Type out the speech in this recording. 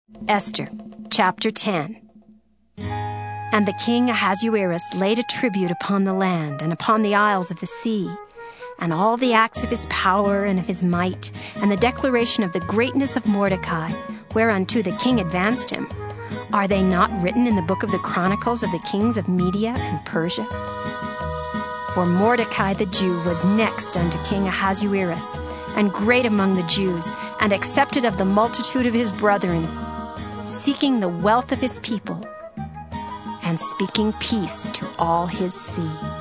Esther, chapter 10. And the king Ahasuerus laid a tribute upon the land and upon the isles of the sea, and all the acts of his power and of his might, and the declaration of the greatness of Mordecai, whereunto the king advanced him. Are they not written in the book of the chronicles of the kings of Media and Persia? For Mordecai the Jew was next unto King Ahasuerus, and great among the Jews, and accepted of the multitude of his brethren, seeking the wealth of his people, and speaking peace to all his seed.